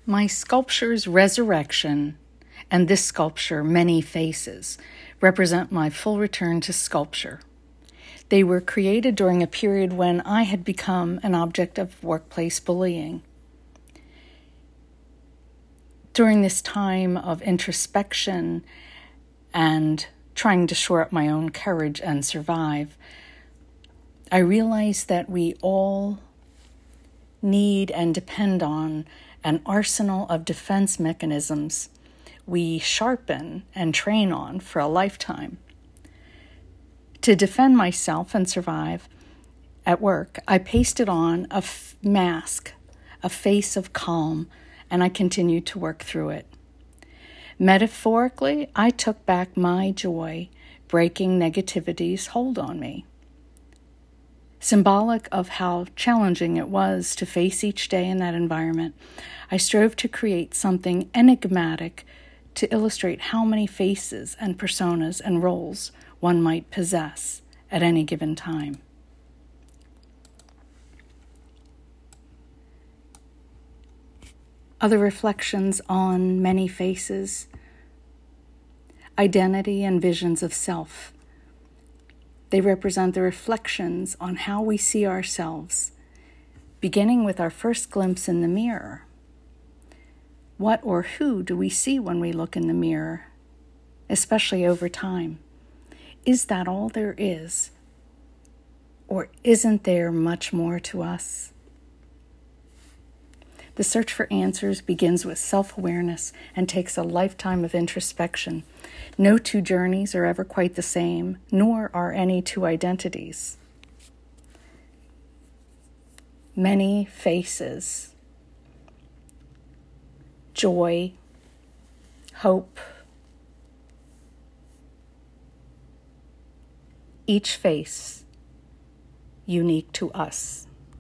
My sculpture's Resurrection and this sculpture, Many Faces, represent my full return to sculpture. They were created during a period when I had become an object of workplace bullying. During this time of introspection and trying to shore up my own courage and survive, I realized that we all need and depend on an arsenal of defense mechanisms we sharpen and train on for a lifetime. To defend myself and survive at work, I pasted on a mask, a face of calm, and I continued to work through it. Metaphorically, I took back my joy, breaking negativity's hold on me. Symbolic of how challenging it was to face each day in that environment, I strove to create something enigmatic to illustrate how many faces and personas and roles one might possess at any given time. Other reflections on Many Faces: identity and visions of self. They represent the reflections on how we see ourselves, beginning with our first glimpse in the mirror. What or who do we see when we look in the mirror, especially over time? Is that all there is? Or isn't there much more to us? The search for answers begins with self-awareness and takes a lifetime of introspection. No two journeys are ever quite the same, nor are any two identities. Many faces. Joy, hope. Each face unique to us.